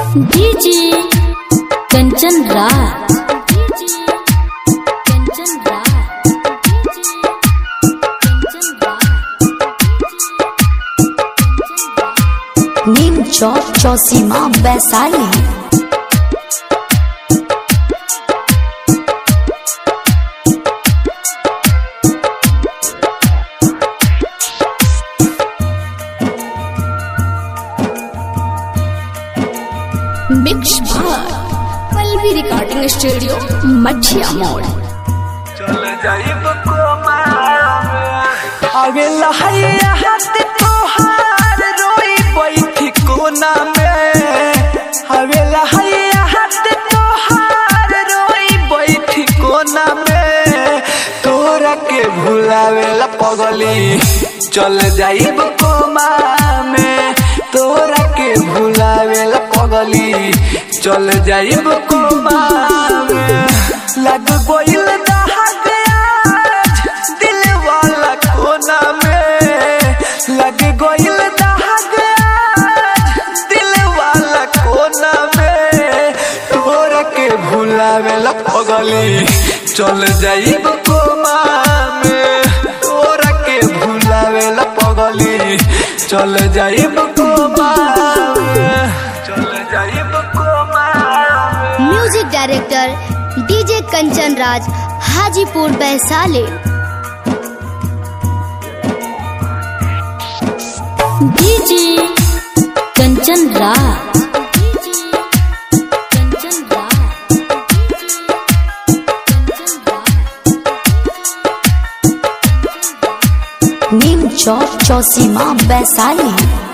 DJ Kanchan Raj Neem Chowk Chausima Vaishali. Mix भार Pallavi recording studio मठिया मोड़। चल जाइब आगे लहैया हाथ तोहार रोई बैठी कोना में। आगे लहैया हाथ तोहार रोई बैठी कोना में। तोरा के भुलावेला पगली चल जाइब कोमा में। तोरा के भुलावेला पगली चल जाइब कोमा में। लग गइल दहक आज दिल वाला कोना में। लग गइल दहक आज दिल वाला कोना में। तोरा के भुलावेला पगली चल जाइब कोमा में। तोरा के भुलावेला पगली चल जाइब कोमा में। चल जाइब कोमा में। Music director DJ Kanchan Raj Hajipur Vaishali. DJ Kanchan Raj Neem Chowk Chausima Vaishali.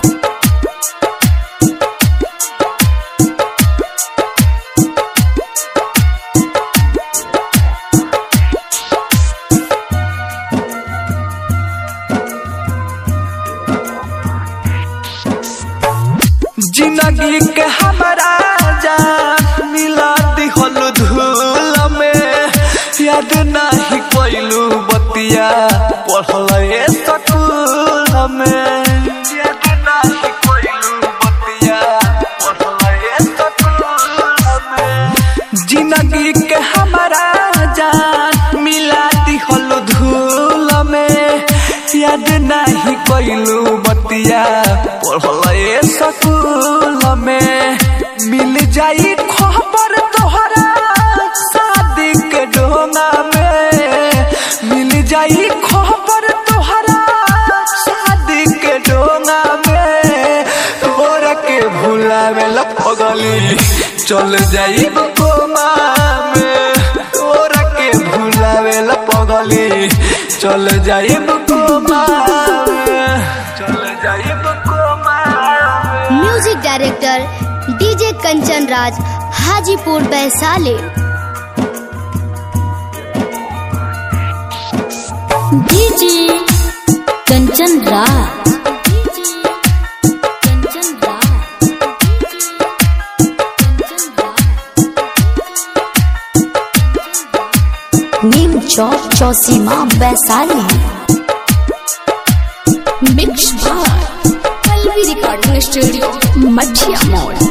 जिंदगी के हमारा जान मिला दिहल धूल में। याद नहीं कोइलू बतिया पढ़ल स्कूल में। याद नहीं कोइलू बतिया पढ़ल स्कूल में। जिंदगी के हमारा जान मिला दिहल धूल में। याद नहीं कोइलू बतिया पढ़ल स्कूल में। मिल जाई खबर तोहरा शादी के डोंगा में। मिल जाई खबर तोहरा शादी के डोंगा में। तोरा के भुलावेला पगली चल जाइब कोमा में। तोरा के भुलावेला पगली चल जाइब कोमा में। चल जाइब कोमा में। Music director DJ Kanchan Raj Hajipur Vaishali. DJ Kanchan Raj Neem Chowk Chausima Vaishali. Mix भार पल्लवी रिकॉर्डिंग स्टूडियो मठिया मोड़।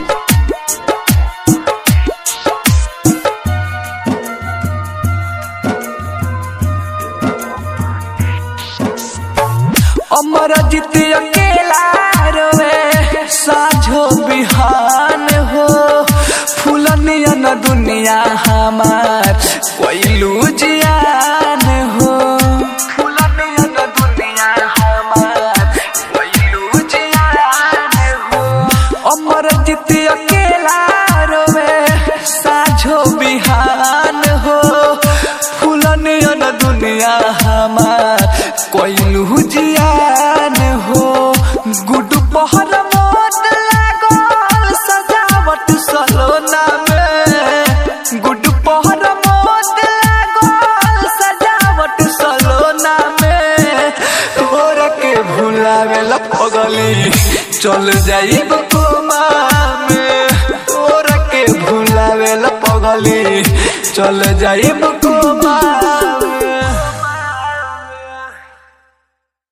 अमरजीत अकेला रोवे साझो बिहान हो। फूलनियन दुनिया हमार कोइलू जियान हो। फूलनियन दुनिया हमार कोइलू जियान हो। अमरजीत अकेला रोवे साझो बिहान हो। फूलनियन दुनिया हमार कोइलू जियान हो। गुड पहर मोद लागल सजावट सलोना में। गुड पहर मोद लागल सजावट सलोना में। तोरा के भुलावेला पगली चल जाइब कोमा में। तोरा के भुलावेला पगली चल जाइब कोमा।